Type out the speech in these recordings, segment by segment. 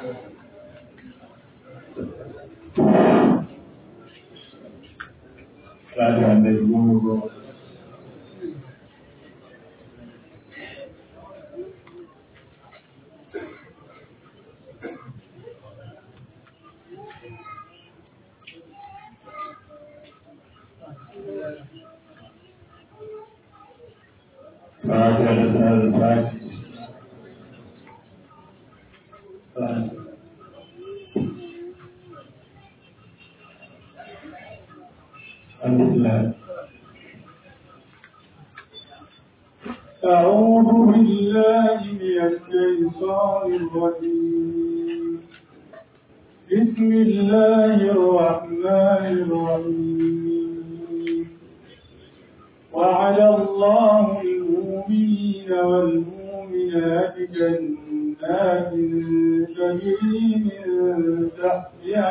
أعوذ بالله من الشيطان الرجيم. بسم الله الرحمن الرحيم. وعد الله المؤمنين والمؤمنات جنات تجري من تحتها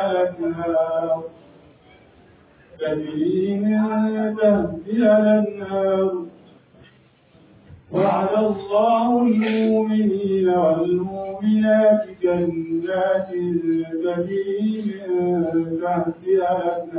الأنهار وعد الله المؤمنين والمؤمنات جنات تجري من تحتها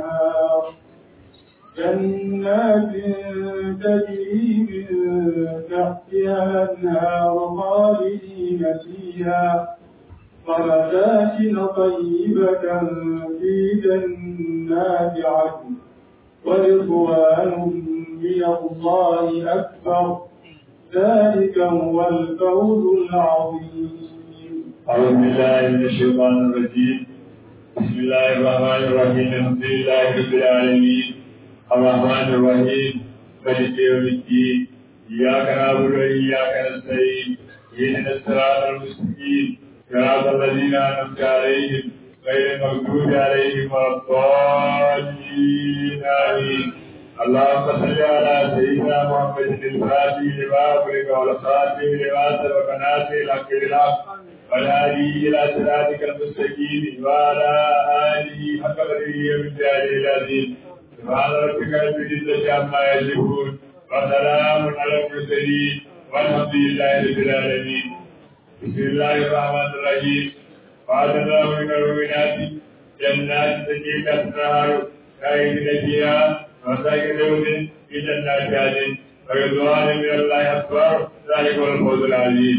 الأنهار خالدين فيها ومساكن طيبة في جنات عدن ورضوان من الله أكبر ذلك هو الفوز العظيم. أعوذ بالله من الشيطان الرجيم. بسم الله الرحمن الرحيم. الحمد لله رب العالمين الرحمن الرحيم مالك يوم الدين. إياك نعبد وإياك نستعين. اهدنا الصراط المستقيم صراط الذين أنعمت عليهم غير المغضوب عليهم ولا الضالين آمين. اللهم صل على سيدنا محمد الفاتح لما أغلق والخاتم لما سبق ناصر الحق بالحق والهادي إلى صراطك المستقيم وعلى آله حق قدره ومقداره العظيم. سبحان ربك رب العزة عما يصفون وسلام على المرسلين والحمد لله رب العالمين. بسم الله الرحمن الرحيم. وعد الله المؤمنات جنات تجري تحتها الأنهار خالدين فيها ومساكن في جنات عدن ورضوان من الله أكبر ذلك هو الفوز العظيم.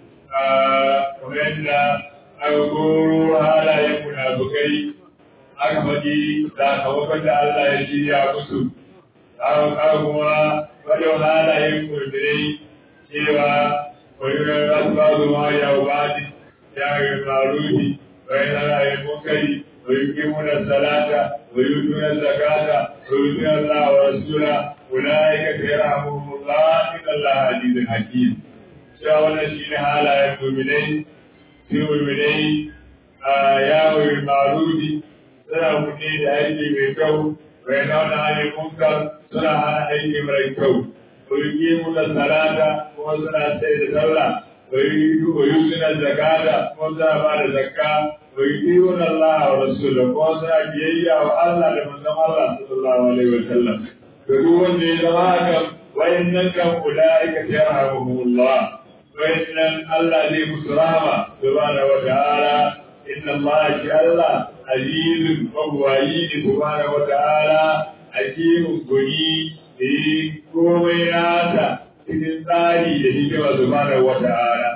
ومن أقول هذا يكون بكي أكمدي sakamakon da Allah ya shirya musu kuma wajen halayen kurbirai cewa wani rasu ma ya wubadi ya yi maruhi wani halayen munkari ويقيمون الصلاة ويؤتون الزكاة ويطيعون الله ورسوله أولئك سيرحمهم الله إن الله عزيز حكيم. شاونا شين حالا المؤمنين في المؤمنين يا المعروف سنة منين أيدي بيكو وينهون عن المنكر سنة عن أيدي مريكو ويقيمون الصلاة وسنة سيد الصلاة ويؤتون الزكاة وسنة بعد الزكاة ويطيعون الله ورسوله وسنة بيئة والله لمن الله صلى الله عليه وسلم فدون لذلك وإنكم أولئك سيرحمهم الله وإن الله ذي مسرامة سبحانه وتعالى إن الله شاء الله عزيز وهوائي سبحانه وتعالى حكيم غني في كوميناتا في الثاني لهجم سبحانه وتعالى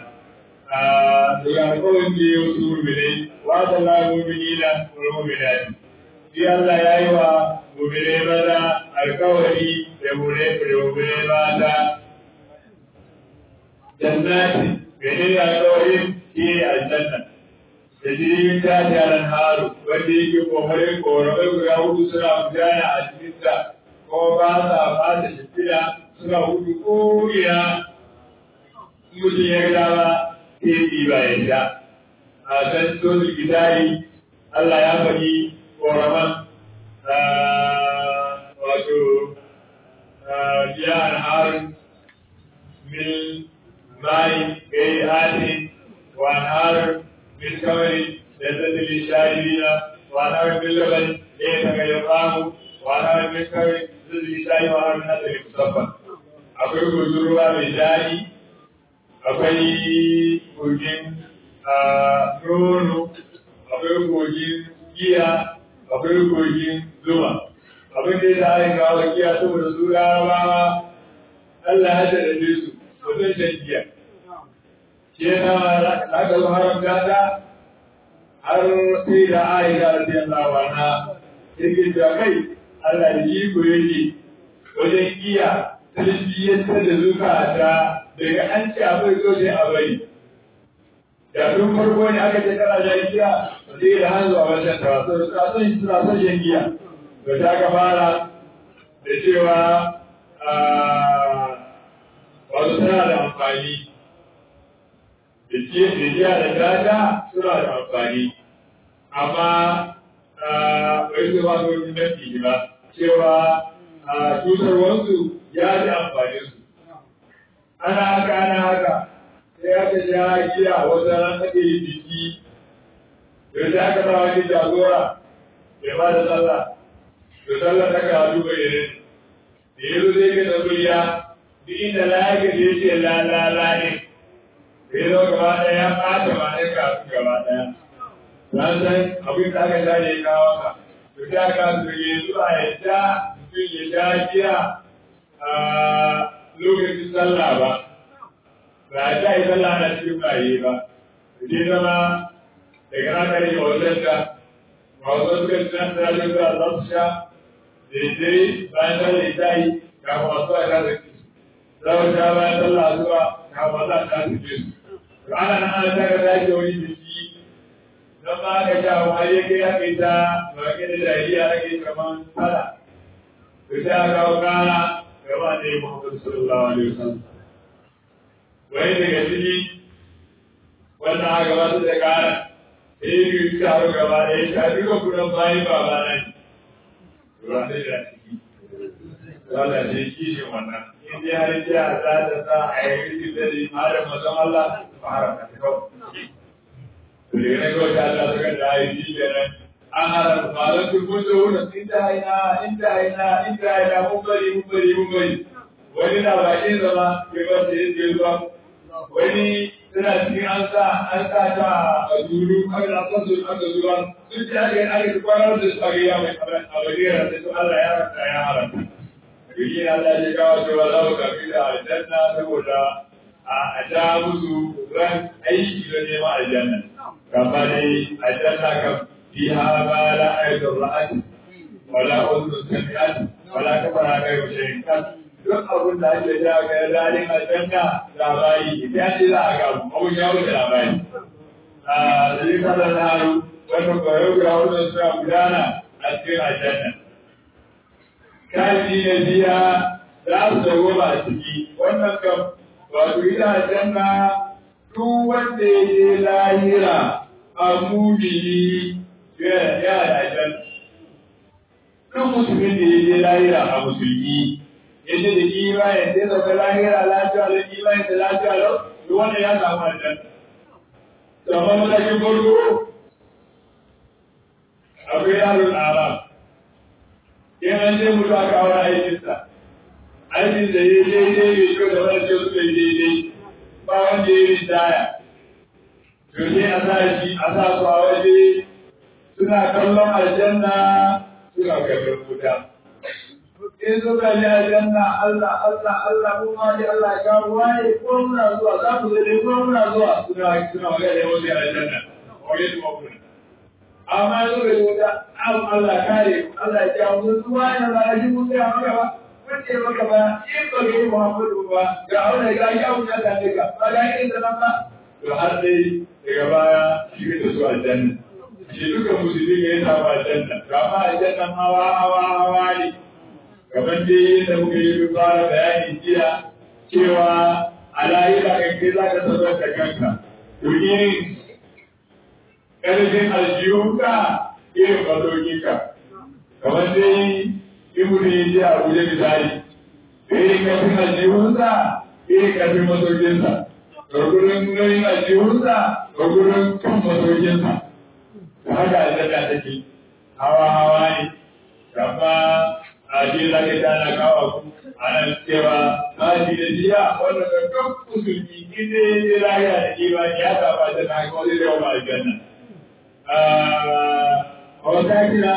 يقول لي وسور مني وعد الله المؤمنين والمؤمنات في الله يا أيها المؤمنين ماذا الكوري لمؤمنين ماذا جنات بين الكوري في الجنة تجري من تحتها الأنهار وديك ومريك ورميك يهود سنة مجانا أجنسة وبعضها بعض شكلها سنة هدوكوية مسيحة sai ba ya sha a san sosul gidari Allah ya faɗi ƙoraman wato biya al'arin min mai gai hati wa al'arin min kamari da zazzali shahidina wa al'arin min laban da ya taga ya famu wa al'arin min kamari zazzali shahidina wa al'arin nasari musamman akwai gudurwa mai daɗi akwai kogin nono kogin giya akwai kogin zuma abin da ya aka kawo giya saboda su larabawa Allah ya tarbe su wajen shan giya shi yana aka zo haramta ta har sai da Aisha radiyallahu anha yake da kai Allah da iko yake wajen giya tarbiyyantar da zukata daga an ci abai zo sai a bari da tun farko ne aka ce kana shan giya sai da hanzu a wajen ta suna son shan giya da ta ka fara da cewa wasu tana da amfani da jiya da dada suna da amfani amma bai su ba su nafi ba cewa cutarwarsu ya ji amfaninsu ana haka sai aka ja giya wata ran ake yi biki da ta aka sa wani jagora ya ba da sallah da sallah ta ka duba irin da ya zo zai ga tabbariya duk inda laga da ya ce la ne da ya zo gaba ɗaya ya ɓata ma ne kafin gaba ɗaya na san abin da aka sha ne ya kawo ka da ta ka su ya zuwa yadda mutum ya sha giya a lokacin sallah ba ba ta yi sallah na cikin baye ba da zama daga na kare ga wajen ta wasu suka ci nan da za su sha daidai bayan sallah ta yi kafin masu a ta zaki za mu sha bayan sallah zuwa kafin masu a ta zaki su ana nan ana ta ga dace wani biki don ma aka sha wani ya kai aka yi ta ba ke da jahiliya ake kaman fada to sai aka kawo kana gaba da yi Muhammadu sallallahu alaihi wasallam wani daga ciki wannan aka gabatar da kana sai yi taro gaba da ya sha duka kudin bayan baba nan ranar da ciki wanda ne kishin wannan in dai har jiya za ta sa a yi rikin da ne mara mazan Allah ba haramta ta kawai to daga nan kawai ta Allah suka da yi ji da nan an haramta malar turkun da wurin inda mun bari wani na bakin zama ya ba su yin zuwa wani suna cikin an sa ta a zuru aka su aka zuwa sun ce ake kwanar da su ake ya mai abadiyar da su Allah ya rasa ya haramta biki Allah ya kawo cewa za mu kafi da aljanna saboda a ja musu ran aiki don neman aljanna kama dai aljanna kan fiha ma la aydun ra'at wala udhun sami'at wala kafara ghayru shay'in duk abin da ake da ga dalilin aljanna labari idan ce za a ga abun ya wuce labari zai kada na haru wanda kwayo ga wannan suna gudana a cikin aljanna kaji na biya za su dago ba a ciki wannan kam wato ita aljanna duk wanda ya je lahira a mumini yana da aljanna duk musulmin da ya je lahira a musulmi yadda da imanin sai sauka lahira lafiya da imanin da lafiya lau duk wanda ya samu aljanna amma matakin farko akwai yaron arab in an ce mutu aka aure aikinsa aikin da ya daidai mai kyau da wani ce suka yi daidai ba wanda ya yi ritaya to sai a sa shi a sa su a waje suna kallon aljanna suna kallon wuta in suka ji aljanna Allah mun ma ji Allah ya waye ko muna zuwa za ku zai ko muna zuwa suna magana da wasu aljanna wani su makuna amma suka yi wuta Allah kare Allah ya jawo su zuwa ya zara shi mun gaya maka ba wanda maka ba in ba ga yi Muhammadu ba ga aure ga ya wuta da ka ba ga irin da nan ba to har dai daga baya shi da su aljanna shi duka musulmi ne ya samu aljanna ga ma aljanna hawa ne kamar dai da muka yi fara bayani jiya cewa a lahira kai za ka sanar da kanka to irin ƙarfin aljihunka irin mazoginka kamar dai ibu ne ji a guje misali irin ƙarfin aljihunsa irin ƙarfin mazoginsa gurgurin nauyin aljihunsa gurgurin kan mazoginsa da haka aljanna take hawa ne amma a ji za ka tana kawo ku a nan cewa ba shi da jiya wanda ka duk musulmi inda ya je lafiya da imani ya saba da na kawo da yawa aljanna ومساكن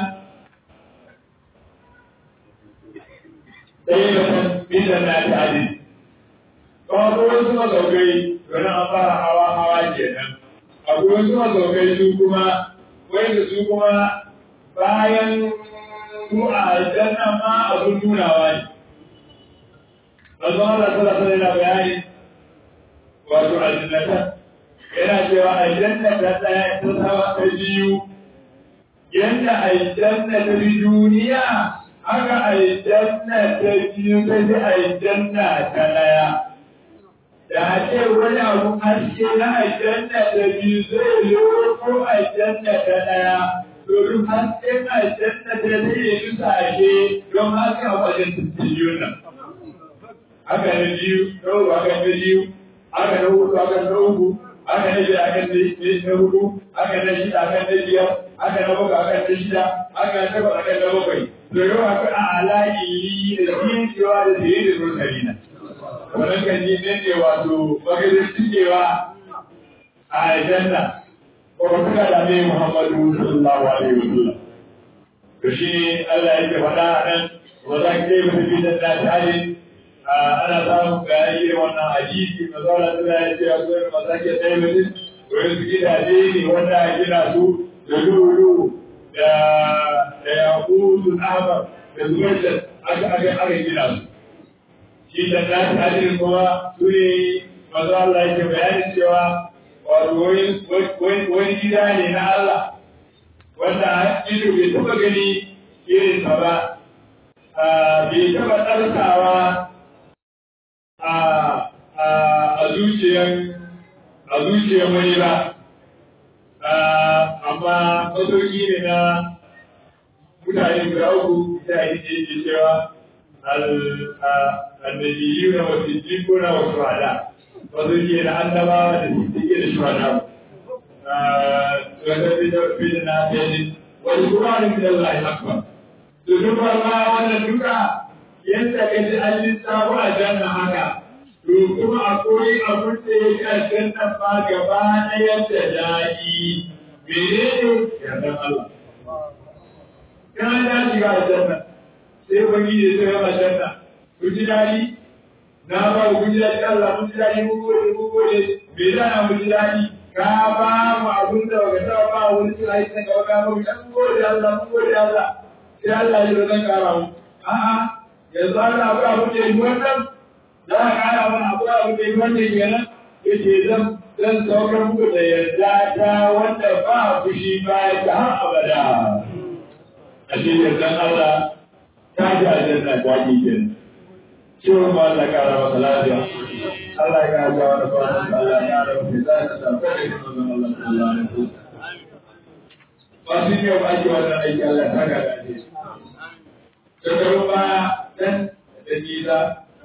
طيبة في جنات عدن. Akwai wasu masaukai wani an fara hawa kenan. Akwai wasu masaukai su kuma wanda su kuma bayan su a aljanna ma abun nunawa ne. Mazu Allah sallallahu alaihi wasallam bayani wato aljannatan yana cewa aljanna ta ɗaya ta sama ta biyu yanda aljanna ta bi duniya haka aljanna ta biyu ta bi aljanna ta ɗaya. Da ce wani abu haske na aljanna ta biyu zai loko aljanna ta ɗaya domin hasken aljanna ta zai yi sashe don haka a wajen biyu nan. Haka na biyu, na uku haka na biyu, haka na hudu haka na uku, haka na biyar haka na hudu, haka na shida haka na biyar, haka na bakwai haka na shida, haka na takwas haka na bakwai. To yau haka a alaƙi da cewa da zai da mursalina. Wannan kan ji ne wato maganin cikewa a aljanna ko kuma da ne Muhammadu sallallahu alaihi wasallam. To shi Allah yake faɗa nan wa za ka yi mutum da tare ana samun bayani wannan hadisi na zaura da ya ce akwai masake ɗaya mutum wani su gidaje ne wanda a gina su da lulu da yakutun ahmar da zuwaitar aka gina su. Shi da na hadirin kuma su ne mazu Allah yake bayanin cewa wani gida ne na Allah wanda ido bai taɓa gani irinsa ba, bai taɓa ɗarsawa a zuciyar wani ba, amma masauki ne na mutane guda uku da ake ce cewa annabiyu na wasu jiko na wasu rada, masauki ne na annabawa da suke da shuhada. Wanda fi da na fiye wani kuma ne da Allah ya akbar. Duk wannan duka yadda ka ji an lissafo a janna haka, to kuma akwai abin da ya ji a janna ba gaba ɗaya da daɗi. Menene yardan Allah? Kana ya shiga a janna, sai wani ya ce a janna, ku ji daɗi? Na ba ku ji daɗi Allah, ku ji daɗi, mu gode, me za na mu ji daɗi? Ka ba mu abin da baka taɓa ba wani tunani na gaba ka ba mu ɗan gode Allah. Sai Allah ya zo zan ƙara mu. A'a, yanzu ana abu abu da yi wannan za a kara wani abu abu da yi wannan kenan yace zan saukar muku da yarda ta wanda ba fushi ba ta har abada a shi yardan Allah ta ji aljanna ta ki kenan ciwon ba Allah kara masa lafiya Allah ya kara jawa da fatan Allah ya kara masa zai ta tabbata da manzon Allah sallallahu alaihi wasallam ba su ne ba ake wannan aiki Allah ta ga dace shekarun baya dan da nisa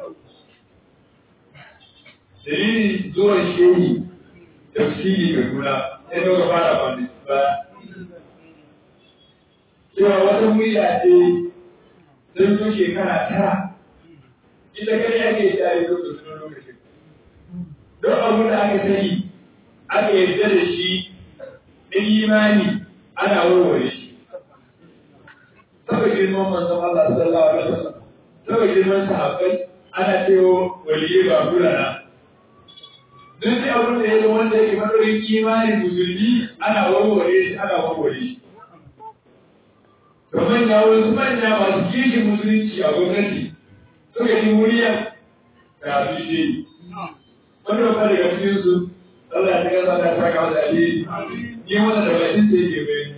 dalilin zuwan shehi tafsiri ga juna sai dauka fara kwanu ba cewa wata murya ce sun zo shekara tara ita kare ake tare da su lokacin don abin da aka sani aka yarda da shi ɗin imani ana warware shi saboda girman manzon Allah sallallahu alaihi wasallam saboda girman sahabbai ana cewa waliyi ba kulana duk da abin da yake wanda yake madaurin imani musulmi ana warware shi to manya masu kishin musulunci a gwamnati suka yi murya da su shi wanda ba daga cikin su Allah ya kasa da ta kawo da alheri ni wanda da bakin sai ke bayani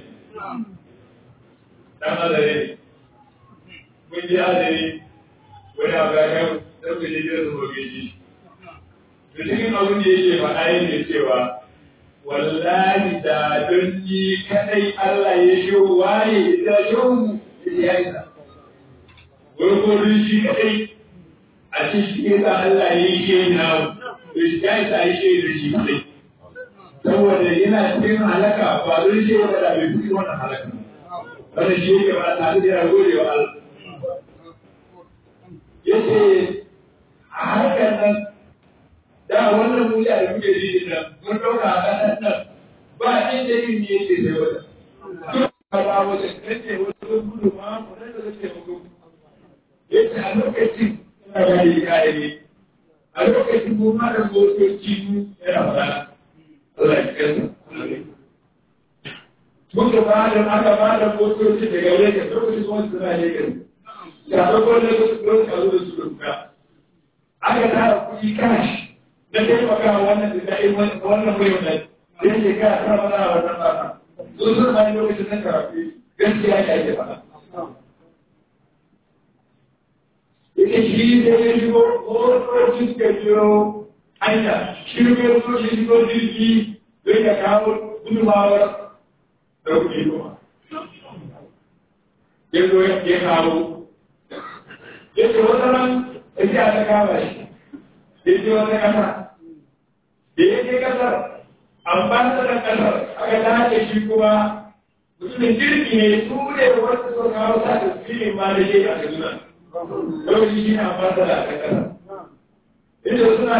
dan azare mun ji azare wani abu ya kai sai ku je gidan su gobe shi da cikin abin da yake faɗa yake cewa wallahi da don ni kadai Allah ya shi waye da yau ya isa gurgurin shi kadai a cikin Allah ya yi shi na da shi ya isa ya shi da shi kadai saboda yana cikin halaka ba don shi ba da bai fi wannan halaka wannan shi yake ba tare da ya gode wa Allah yace a harkar nan da wannan murya da muke ji nan mun dauka a ƙasar nan ba inda yin ne yake sai wata ba wata kace wasu gudu ma mu da zai muku yace a lokacin ina ga yi a lokacin mu ma da motoci mu yana fara Allah ya kasa muka ba da aka ba da motoci daga Lagos lokacin kuma suna Lagos ya farko ne su ka zo da su duka aka tara kuɗi kashi na taimaka wannan da dai wannan mai wannan sai ka fara mana wannan ba sun san lokacin da karatu gaskiya ya ke fara yake shi da ya shigo motocin suka biyo hanya shirgin su shigo jirgi don ya kawo gudunmawar da kuɗi kuma ya zo ya kawo ya ce wata ran ya ce a ta kama shi ya ce wata kasa da ya ce kasar amfani da kasar aka dace shi kuma mutumin jirgi ne su ne wasu suka kawo sa da filin ma da ke a kaduna lokaci shi na fata da aka kasa inda suna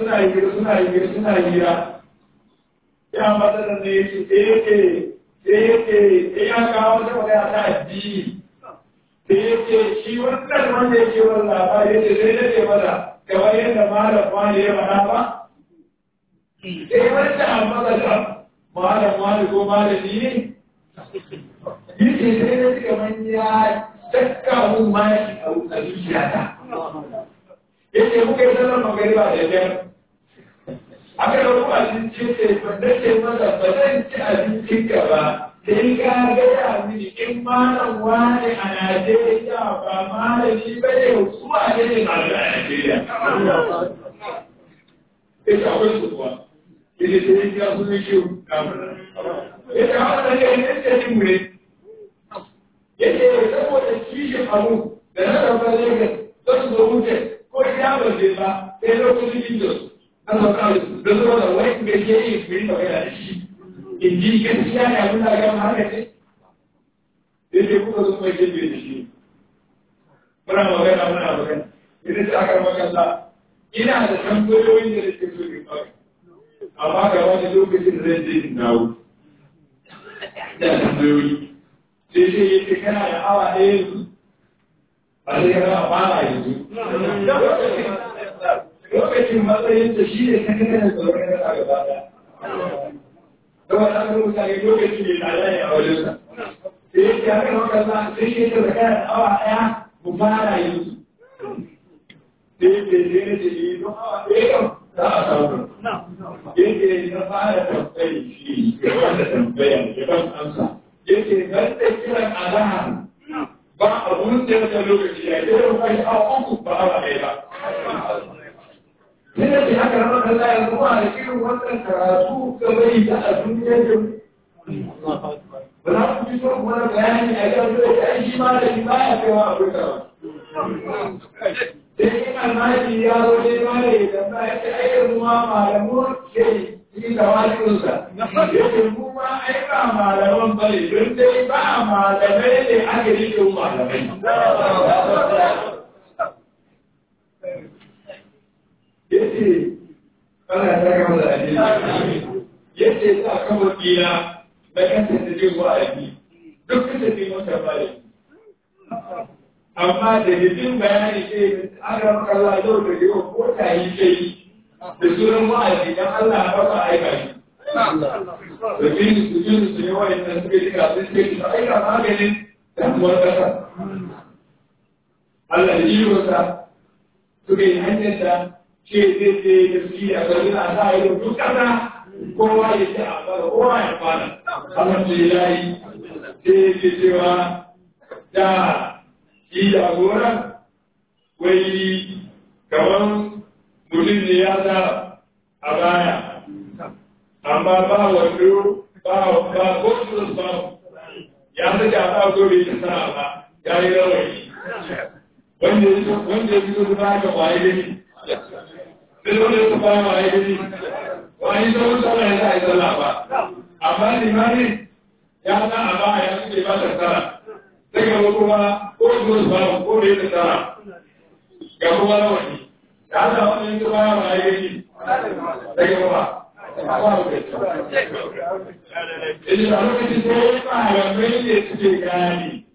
hira ya fata da ne sai ya kawo ta magana ta addini sai yake shi wannan wanda yake wani labari yake sai na ce mata kamar yadda malam wani ya faɗa ba sai wanda a matsala malam wani ko malami ne yake sai na ce kamar ya dakka mun maki a zuciyata yake muka yi sallar magariba da biyar aka yi wani abinci ce wanda ce masa ba zan ci abincin ka ba sai ka gaya mini in malam wani a Najeriya ba malami ba ne su a ne malamai a Najeriya ita akwai su kuwa ita ce ya sun yi shi ita haka ne ne ce jin mure yake saboda kishin abu da na ɗaukar Lagos don su zo wuce ko ya ba je ba sai lokacin Windows an sauka da zuwa da wani da ke yi fiye da da shi in ji gaskiya ne abin da gama haka ce yake kuka zo mai gebe da shi muna magana idan ta aka makalla ina da tambayoyin da ke so ne kawai amma ga wani lokacin da zai je in dawo da tambayoyi sai sai yake kana da awa ɗaya yanzu ba sai ka zama fara yanzu lokacin matsayin da shi ne sakataren tsoron kasa gaba ɗaya kuma ta kuma mutane lokacin da ya tsada ne a wajensa sai yake haka makalla sai shi yake zakara da awa ɗaya mu fara yanzu sai yake sai na ce yi don awa ɗaya kam za a samu yake na fara tambayi shi ya wanda tambaya ya ban amsa yake ban da kiran azahar ba abun da ya lokaci ya ke yau kai awa uku ba awa ɗaya ba. Sai da haka na maka za a zuwa da irin wannan karatu ga bai da a duniyar da ba za ku fi son wani bayani a kan zai ta shi ma da shi ba ya kaiwa a kuka ba. Sai yin almaji ya zo ne ma da ya zama ya ce aikar zuwa malamun ke yi da wajinsa. Yake mu ma aika malaman bane don dai ba malamai ne aka yi da malamai. Yace ana ta kama da addini. Yace sa kama kila na kanta da jin wa'azi duk kasa ne wata bane. Amma da jin bayani ce aka maka Allah yau da yau ko ta yi sai da sunan wa'azi dan Allah ya baka aika shi. Da jini su ne wa'annan suke jika sun ce su aika maganin damuwar ƙasa. Allah da jirosa suka yi hanyar da ce zai ce da su yi a ƙarfi a sa yi duk ƙasa kowa ya ce a fara kowa ya fara. Alhamdulillahi sai ya ce cewa da shi jagoran wai kamar mutum ne ya sa a baya. Amma ba wando ba kotu ba ya saka ba gobe ta sana ba ya yi rawani wanda ya fito da ba ka waye gani sai wanda ya ba waye gani wani sauran sana ya sa a yi sallah ba amma limani ya sa a ba ya suke ba ta sana sai ga kuma kotu ba ko da ya ta sana ga kuma rawani ya sa wanda ya ba waye gani sai ga kuma Idan a lokacin sai malamai ne suke gane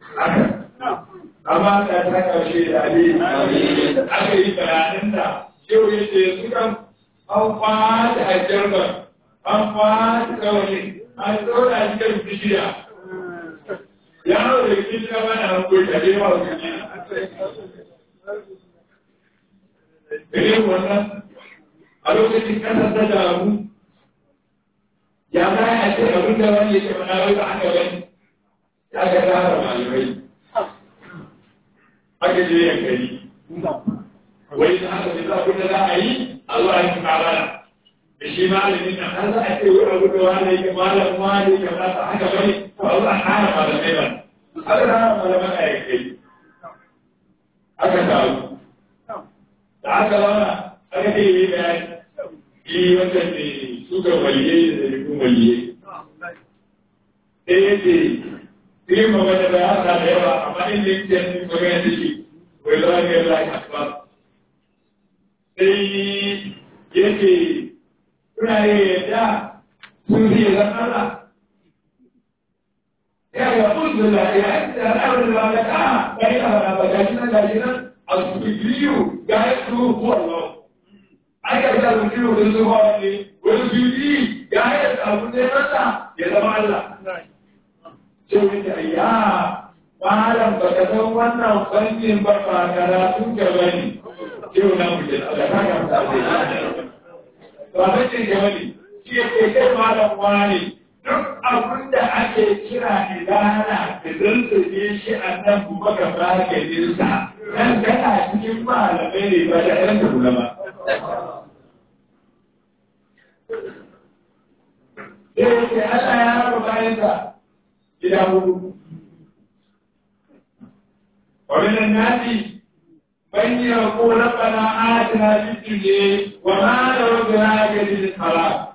amma ta ta ƙarshe da alheri aka yi bayanin da yau yake sukan an kwata hajjar ba an kwata kawai an tsora shi kan bishiya yaro da cikin gaba na hankali da yawa su ne irin wannan a lokacin kasar da damu ya za a ce abin da wani ya ce mana wai ba aka bane ya ga tara malamai aka je yankari wai da aka ce abin da za a yi a zuwa yin kabala da shi malamin nan har za a ce wai abin da wani ya malam wani ya ba ta haka bane ba za a kara malamai ba aka kara malamai a yankari aka taru da aka zauna aka ce yi bayani yi wanda ne suka waliyai da rikun waliyai sai ya ce irin magana da ya sa da yawa amma inda yake yanzu magana da shi wai zuwa ne ya lafi akbar sai ya ce kuna yi yadda sun fiye zan Allah ya ga kudu da ya yi da al'amarin da ba ka ɗari a wani ba gashi nan a su biyu ga ya su kuwa lau an yi da su biyu da su ba wani wani biyu ga ya da abu ne masa ya zama Allah sai wani ayya malam ba ka san wannan fannin ba ba karatun ka ba ne sai wani mu je Allah ka ga ta ba ba ce ga wani shi yake kai malam wani duk abin da ake kira idana da zantsage shi a nan kuma ka ba ka nisa dan kana cikin malamai ne ba da ɗan kula ba sai yake Allah ya raba bayan ka gida hudu. ومن الناس من يقول ربنا آتنا في الدنيا وما له بالآخرة من خلاق.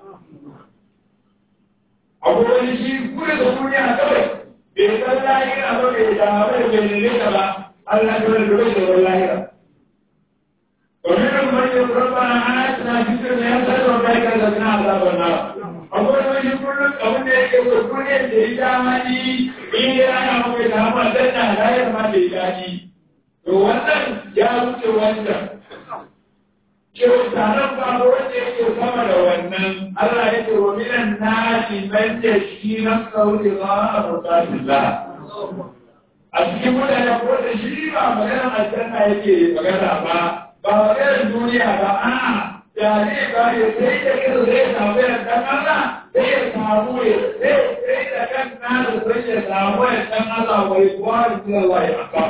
أقول شيء كل الدنيا كبر بيت الله إلى أبوك إذا أبوك بين الجبل الله كبر بيت الله. ومنهم من يقول ربنا آتنا في الدنيا وبارك لنا عذاب النار. akwai wani kullum abin da yake so duniyar da ya damani in ya ana mai dama dan na layar ma da ya daɗi to wannan ya wuce wancan cewa taron babu wanda yake sama da wannan Allah ya ce wa minan nasi man yashi nafsahu idha mutatillah a cikin mutane ko da shi ba maganar aljanna yake magana ba maganar duniya ba a'a da zai ba ya sai da kira zai samu ya dan Allah sai ya samu ya sai da kan nasa sai ya samu ya dan Allah wai kuwa da Allah ya aka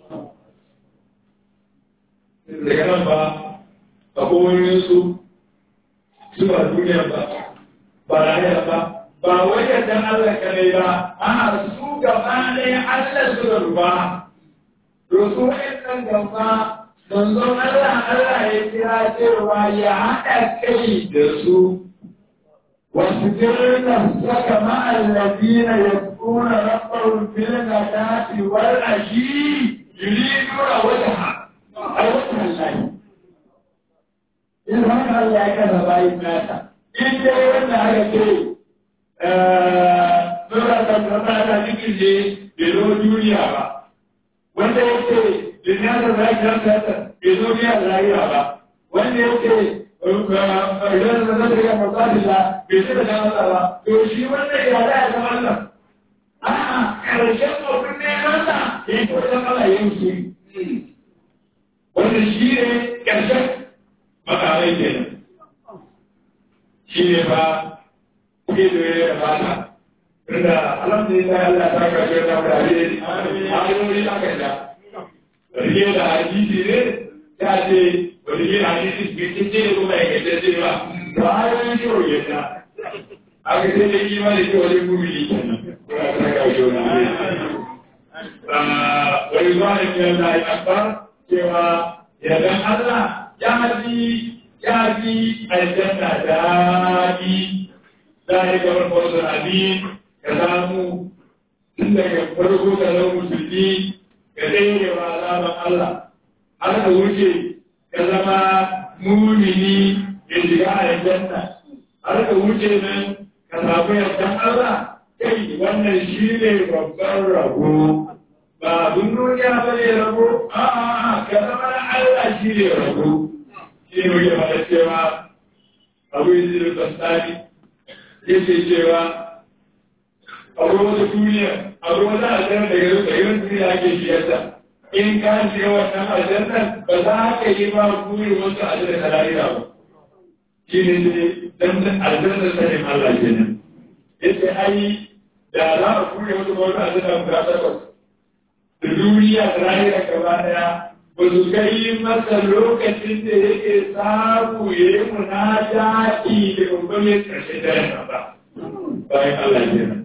daga nan ba abubuwan su ba duniya ba rayuwa ba wai ya dan Allah kadai ba a su gaba ɗaya Allah su da ruba to su ɗan gaba manzon Allah ya kira cewa ya haɗa kai da su wasu jirna saka ma'allabina ya kuna rabbar filna tafi wal ashi yuriduna wajha ai wannan lahi in haka Allah ya kaza bayin nata in dai wanda aka ce sura ta tsara cikin je da duniya ba wanda yake linnasa za ki rasa bai zo biya da rayuwa ba wanda yake idan da zai ga matsala bai shi da jama'a ba to shi wanda ya da ya zama Allah a'a karshen abin ne masa ya ko da Allah ya yi wanda shi ne karshen makamai kenan shi ne ba ke da ya bata tunda alhamdulillah Allah ta karshe da mutane ayoyi aka da rike da hadisi ne ta ce wani yin hadisi bikin ce kuma ya gaje ce ba ba a yi kyau yadda aka ce da kima da kyau wani gumi kenan kuma ta kawo wani wani zuwa da kiyar da ya akbar cewa yardan Allah ya fi aljanna daɗi za a yi kamar wasu abin ka samu tun daga farko ka zama musulmi ka tsere wa azaban Allah har ka wuce ka zama mumini ya shiga aljanna har ka wuce nan ka samu yardan Allah kai wannan shi ne babban rabo ba abin duniya ba ne rabo a'a ka zama na Allah shi ne rabo shi ne wuce mata cewa abu yi da tsari yake cewa abu wata duniya abu wata aljanna daga irin duniya ake shiyarta in ka shiga wannan aljannan ba za ka yi ba kuri wasu aljanna ka lahira ba shi ne dan aljanna sanin Allah kenan yace ai da za a kuri wasu wata aljanna guda takwas da duniya da lahira gaba daya ba su kai masa lokacin da yake samu ya yi munajati da ubangiji ƙarshe da yana ba bayan Allah kenan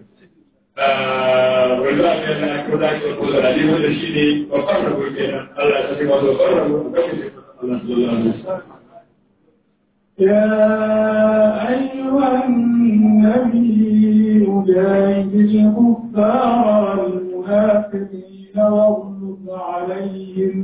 wanda ne da ko da ko da dai wanda shine babban rabo kenan Allah ya saki wato babban rabo kake Allah sallallahu alaihi wasallam يا أيها النبي جاهد الكفار والمنافقين واغلظ عليهم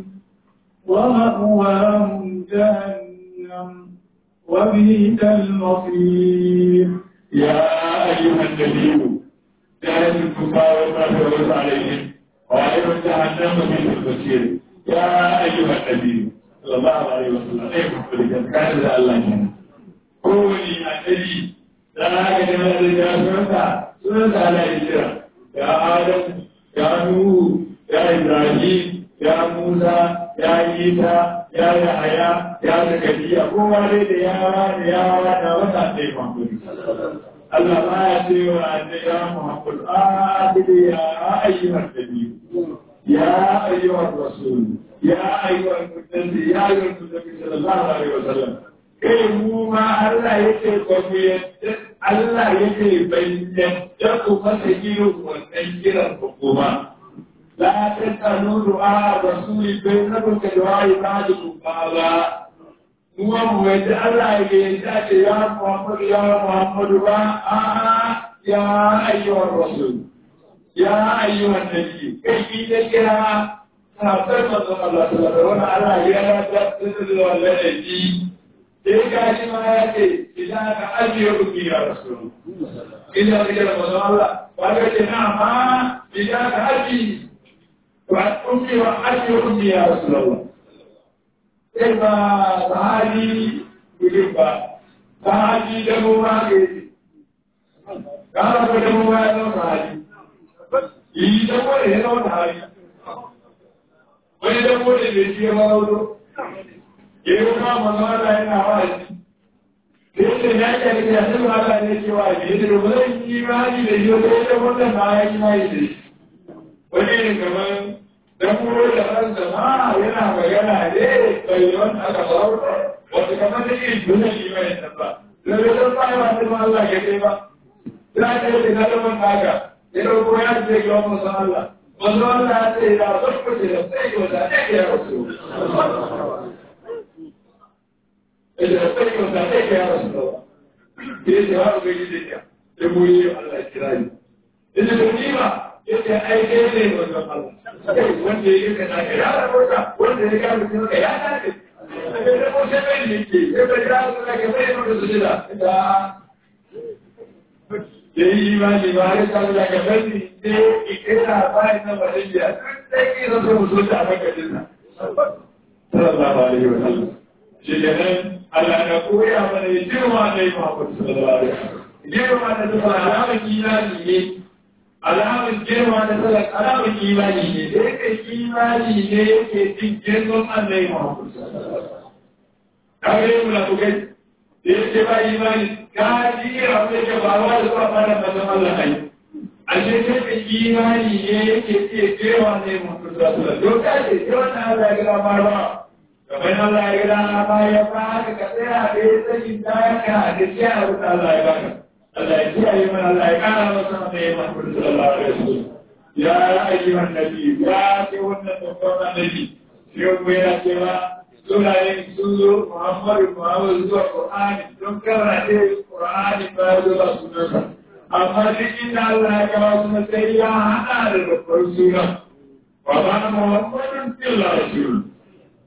ومأواهم جهنم وبئس المصير يا أيها النبي جاهد الكفار والمنافقين عليهم وأيضا جهنم وبئس المصير يا أيها النبي صلى الله عليه وسلم أيكم كان ذا الله كان كوني النبي ذاك جمال الجاسوسة سنة على الهجرة يا آدم يا نوح يا إبراهيم يا موسى يا عيسى يا يحيى يا زكريا هو ولد يا وتا محمد الله ما يسير أن يا محمد يا أيها النبي يا أيها الرسول يا أيها المتنبي يا أيها المتنبي صلى الله عليه وسلم kai mu ma Allah yake Allah yake bayyana ku masa irin wannan kiran hukuma la tasalu du'a rasuli bainakum ka du'a ibadikum baba kuma mu yadda Allah yake yace ya Muhammad ba ya ayyuhar rasul ya ayyuhan nabi kai ne kira sahabbai manzon Allah sallallahu alaihi wasallam Allah ya yarda da wallahi sai ka ji ma ya ce idan ka ajiye kuɗi ya rasu idan ka jira manzon Allah ba ka ce na ma idan ka ajiye wa kuɗi wa ajiye kuɗi ya rasu Allah sai ba sahabi gudun ba sahabi da mu ma ke yi ka ko da mu ma ya zama sahabi yi da ko ya zama sahabi wani da ko da bai ce ba wato yau ma mazala yana wa'azi sai da ya kare da sai Allah ne ke wa'azi da ba zai yi imani da yau da ita wannan ma ya imani da shi wani ne kaman dan muro da ransa ma yana magana ne bai wanda aka faru wanda kamar da yake dole imani da ba da bai ba ya wanda Allah ya kai ba da ta yi da zaman haka ya dauko ya ce ga wannan Allah manzo Allah ya ce da farko da sai ko da ne ya rasu إذا أفتكر ذلك يا رسول الله إذا جواب بيدك يقول الله كرامي إذا تنيما إذا أي شيء من الله وأنت يجيك ناك يا رب وأنت يجيك ناك يا ناك إذا مو سبب لك إذا جاء لك بين الرسول إذا يجي ما يبارك الله كبرني إذا باين ما تجي رسول الله عليه وسلم صلى الله عليه وسلم شكرا Allah na koya mana ya girma da yi Muhammadu sallallahu alaihi wasallam. Girma da zuwa alamar imani ne, alamar girma da sallar alamar imani ne, da yake imani ne yake jin girman Allah ya Muhammadu sallallahu alaihi wasallam. Kare mu na bugai, da yake ba imani, ka ji abu da ke faruwa da zuwa fara mazan Allah ai. Ashe yake imani ne yake ce girma da yi Muhammadu sallallahu alaihi wasallam. Doka ce, yawan Allah ya gina faruwa. Kamar Allah ya gida ma ya baka ka tsaya da ya sani dayanka da kiyaye wuta Allah ya baka. Allah ya kiyaye mana Allah ya kara masa da ya Muhammad sallallahu alaihi wasallam. Ya ayyuhan nabi ya ce wannan babban annabi. Sai ku yana cewa sunayen sun zo Muhammad zuwa Qur'ani don karanta Qur'ani ba zuwa sunansa. Amma duk inda Allah ya kawo suna sai ya hada da babban sunan. Wa ba Muhammadun illa rasul.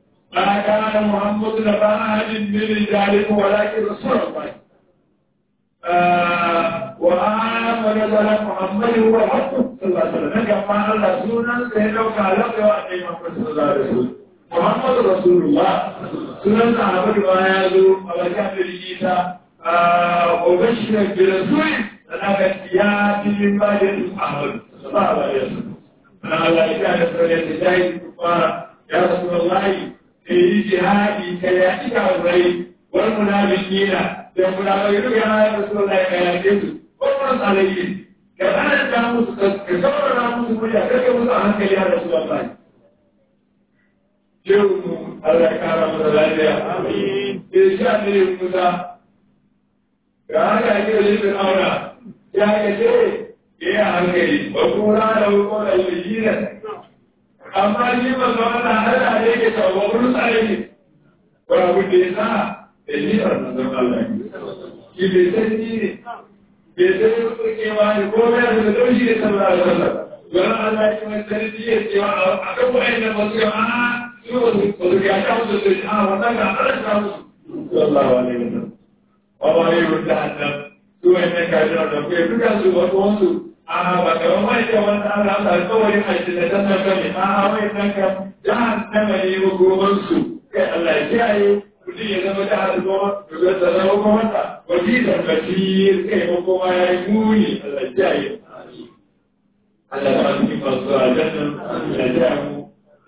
ما كان محمد نبا أحد من رجالكم ولكن رسول الله وآمن على محمد هو الحق صلى الله عليه وسلم كما الله سنن سيدو كالم يوا أي محمد صلى الله عليه وسلم محمد رسول الله سنن عبد ما يزو أبكر الجيسا وبشر برسول لك ياتي من بعد محمد صلى الله عليه وسلم أنا الله كان سيد جاي كفار يا رسول الله في جهادي كياتك الرئيس والمنافقين يقول يا رسول الله كياتك والمنافقين عليه كمان الناموس كسر الناموس مجا كيف مساهم يا رسول الله يوم الله كرم الله آمين إرشاد موسى كان يقول فرعون يا كثير يا هنكري وقولا له قولا لجينا أما لما قال هذا عليك وقلت عليك وأقول لسا تجيب رسول الله كيف تجيب بيتي كيوان قولا لدوشي صلى الله عليه وسلم وأنا الله كما تريدي كيوان أكبر أين مسيح صلى الله عليه وسلم وما يردان سوى أنك أجرد ويبقى سوى قوانسو بك وما يتوان على القول حيث تتنكني وإنك جهن نمني وقوانسو الله يجعي كلية زمجها القوان يقول قوانسا وجيد البشير كيف قوما يموني الله يجعي الله تعالى مصر الجنة يجعي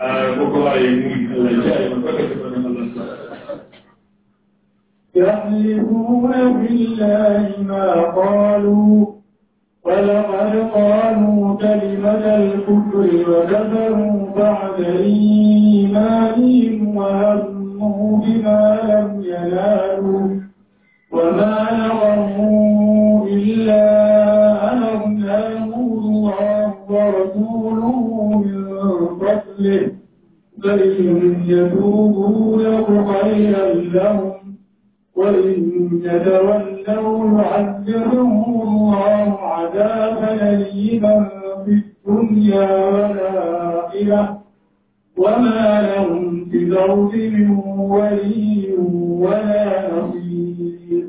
يحلفون بالله ما قالوا ولقد قالوا كلمة الكفر وكفروا بعد إيمانهم وهموا بما لم ينالوا وما نقموا إلا أن أغناهم الله ورسوله من فضله فإن يتوبوا يك خيرا لهم وإن يتولوا يعذبهم الله عذابا أليما في الدنيا والآخرة وما لهم في الأرض من ولي ولا نصير.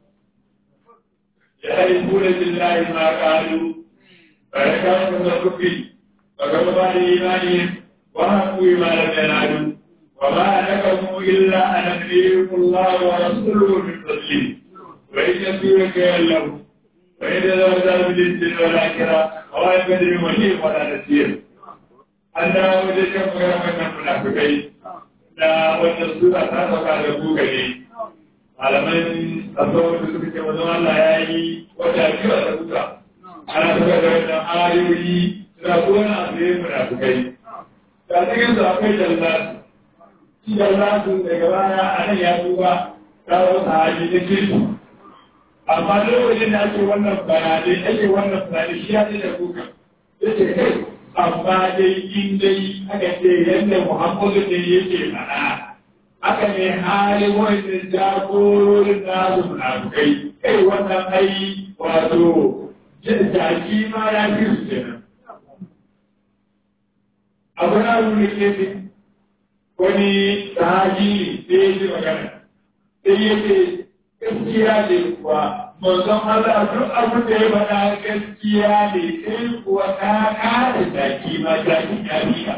يحلفون بالله ما قالوا فيكفرون بالكفر وكفروا بعد إيمانهم وهموا بما لم ينالوا وما نكموا إلا أن يغنيهم الله ورسوله من فضله وإن يسيروا خيرا لهم وإن يتولوا بالإذن والآخرة وما يقدر ولي ولا نصير. أنا وجدت مكرما من المنافقين لا والنصوص أساسا على بوكلي malaman abubuwan da suka ce wajen Allah ya yi wata biyu a tsakuka ana suka da wannan ayoyi suna kona a tsaye munafukai da cikin su akwai jallasu shi jallasu daga baya a nan ya duba ta wasu haji na kirki amma lokacin da ake wannan bayanai ake wannan bayanai shi ya ce da kuka ya ce kai amma dai in dai aka ce yadda Muhammadu ne yake faɗa haka ne hali wani jagororin nasu munafukai kai wannan ai wato jaki ma ya fi su kenan. Abu na wuri ke wani sahaji ne ya ji magana sai ya ce gaskiya ne kuwa manzon Allah duk abin da ya faɗa gaskiya ne sai kuwa ka kare jaki ma jaki ya fi ka.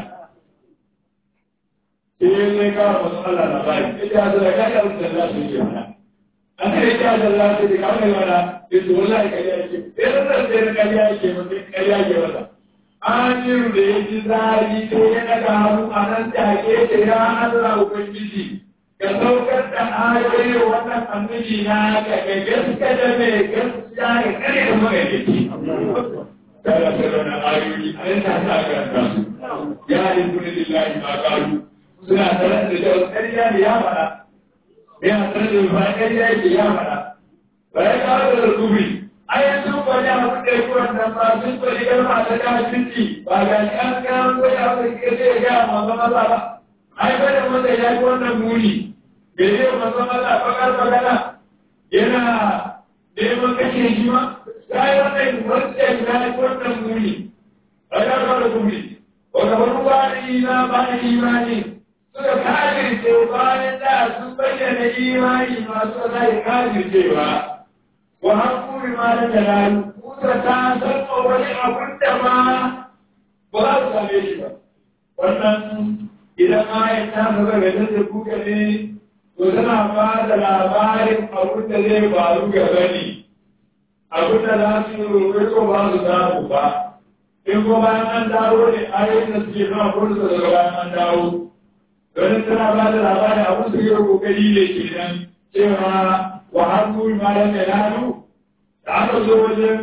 sai zai kawo masu Allah na bari ita da zai kaga da Allah su yi mana an kai ita da Allah su yi kawo mana ita wallahi kariya yake idan da sai kariya yake mutum kariya yake wata an yi da yake zari to ya daga hannu a nan take ce ya Allah ubangiji ka saukar da ayoyi wannan annabi na ka gaskiya da mai gaskiya ne kare da magaji kada sai wannan ayoyi an ta sa karanta su ya lillahi ma qalu suna tare da cewa ƙarya ne ya faɗa yana tare da ba ƙarya yake ya faɗa ba ya kawo da ruburi ai sun bari abin da ya kuwa nan ba sun bari kalma ta kafinci ba ga shi an kawo ko ya fi ƙarfi ya gaya masu maza ba ai bada maza ya yi wannan muni bai zai masu maza bakar magana yana neman kashe shi ma ya yi wannan wasu ya yi wannan muni ba ya kawo da ruburi wanda wani bani na bani imani suka kafirce bayan da sun bayyana imani masu zai kafircewa wa haƙu bi ma da jalalu Musa ta san wani abin da ma ba za su same shi ba wannan idan ayan ta gaba ga da kuka ne to tana ba da labarin abin da zai faru gaba ne abin da za su yi ko ba su samu ba in ko bayan an dawo ne ayoyin da suke nuna kursa daga bayan an dawo don tana ba da labarin abin su yi kokari ne ke nan cewa wa hannu ma da mai nanu da aka zo wajen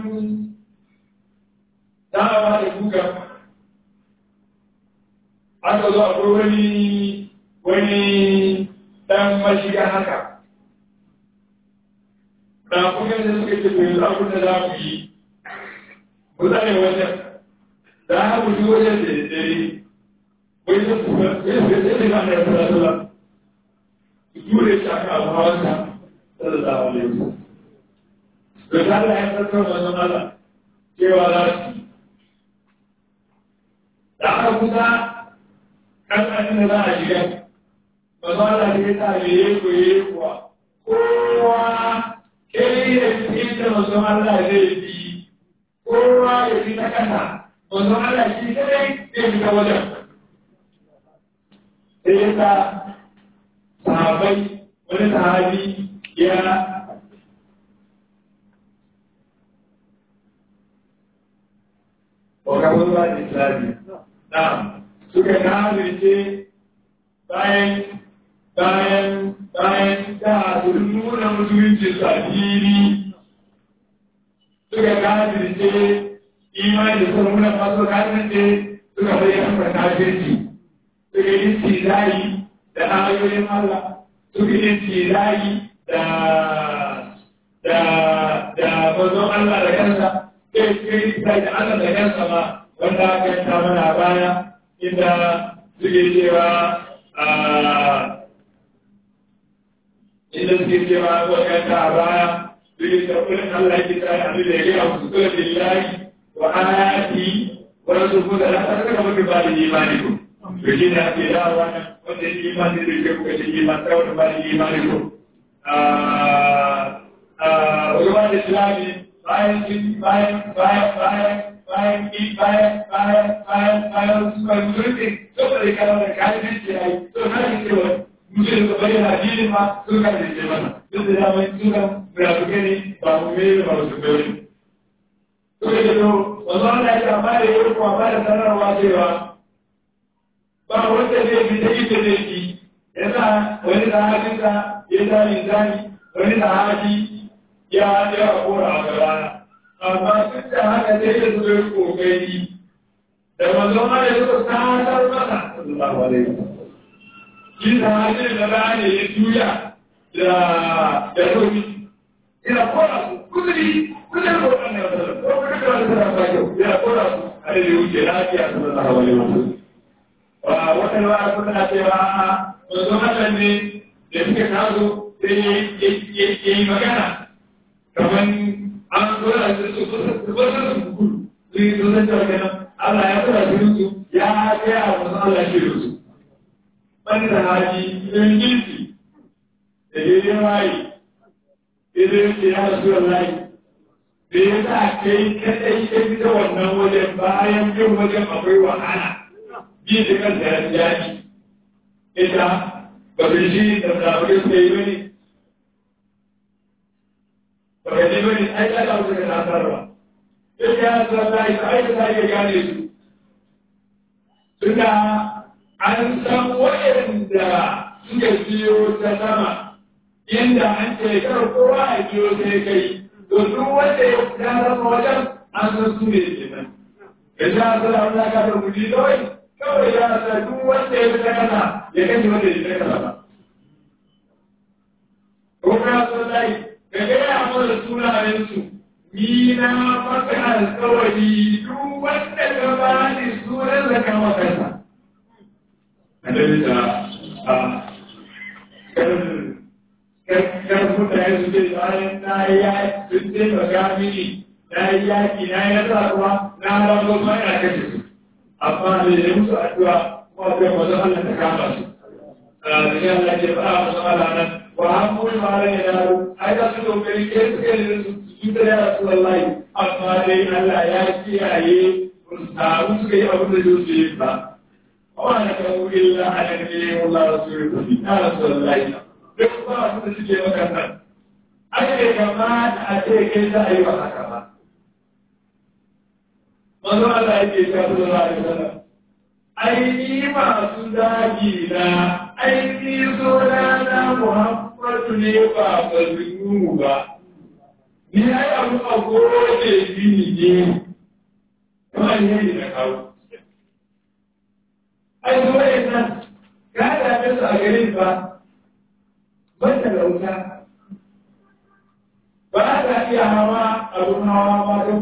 dawa da kuka aka zo akwai wani ɗan mashiga haka na kuma da suka ce bai za abin da za mu yi ku zane wajen da aka mutu wajen da ya dare wai sun kuma sai su ga da sarasala su ture shi aka abu hawansa sallallahu alaihi wasallam da ta da ya sarkar wannan Allah cewa za su da aka kusa ƙasashen da za a shiga ba za a shiga tare ya kuwa kowa kai da cikin da masu Allah zai fi kowa ya fi na kasa masu Allah shi kadai zai fi ta wajen sai ya sa sahabai wani sahabi ya wakabin ba da islami na suka kafirce bayan da su nuna musulunci safiri suka kafirce imani da sun nuna masu kafirce suka bayyana da kafirci suka yi tilayi da ayoyin Allah suka yi tilayi da mazan Allah da kansa sai suka yi tilayi da Allah da kansa ma wanda aka yi ta mana baya inda suke cewa wakanta a baya suke tabbulin Allah ke tsaye a da ya musu kula da lillahi wa ayati wa rasuluhu da ta saka mutu ba da imani ko to shi ne ake dawowa nan wanda ya imani da ke kuka ce imani ta wanda ba da imani ko wa da islami bayan musulunci saboda kawo da kayan ce ya yi so na yi cewa musulun ka bayyana addinin ma sun ka da ce mana duk da dama suka murafuke ne ba mu mere ba su bari to da to wanzu ana yi amma da yau kuma ba da sanarwa cewa ba wanda zai fi ta ita zai ki ya sa wani sahabinsa ya sa linzani wani sahabi ya kora a gabana amma duk da haka sai da suka yi kokari da manzon Allah ya suka sanar masa sallallahu alaihi wasallam shi da hajjin da bane ya juya da roki ina kora su kudiri kudiri ko kan ne ko kudiri da da ba ke ina kora su a da wuce lafiya sallallahu alaihi wasallam wa wata wa kuma cewa manzon Allah ne da suka tazo sai yayi magana kaman an kora su gudu sai su san cewa kenan Allah ya kora su ya ga wasu Allah shi su wani da haji ɗin girki da daidai waye idan ke ya rasu da layi da ya sa kai kaɗai ka fi da wannan wajen bayan yin wajen akwai wahala ji da kansa ya jaji ita ba su shi da zaɓe su yi wani ba ka ji wani ai ta ɗauka da nasarwa ita ya rasu da layi ta aika ta iya gane su tunda an san waɗanda suka biyo ta sama inda an ce kar kowa ya biyo sai kai to duk wanda ya zama wajen an san su ne kenan da za a zara wani aka da kudi kawai ya sa duk wanda ya fita kasa ya kashe wanda ya fita kasa ba ko ka so dai ka gaya mana sunayensu ni na maka alƙawari duk wanda ka bani sunan da kama kansa annabi ta kar mutane su ce bayan na yi yaki sun ce ba ga mini na yi yaki na yi nasarwa na rago ma ina kashe su amma da ya musu addu'a kuma bai mazan Allah ta kama su da ya Allah ce ba a mazan Allah nan wa hamu ma la yanalu ai da su dogari ke suke da su da ya Rasulullahi amma dai Allah ya kiyaye musawu suka yi abin da su yi ba wa na kawo illa alladhi Allah rasuluhu ya Rasulullahi duk ba su da suke maka nan ake kamata a ce kai za a yi wa haka ba manzo Allah yake cewa sallallahu alaihi wasallam aini masu zagi na aini zona na Muhammadu ne ba bazinu ba ni ai abu a gode gini ne kamar yadda na kawo ai zuwa nan ka dame su a garin ba banda da wuta ba ta iya hawa abun hawa ba don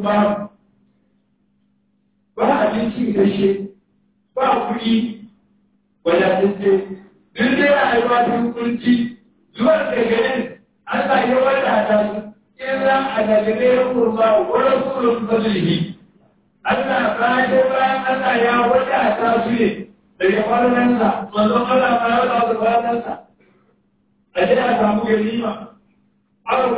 ba abinci gashe ba kuɗi wadatacce duk da ya haifa tun kunci zuwa da garin Allah ya wadata su in ran a daga ɗaya kurma wani kurun fadlihi Allah bayan Allah ya wadata su ne daga farnansa manzon Allah ma ya wadata su farnansa a je a samu ganima aka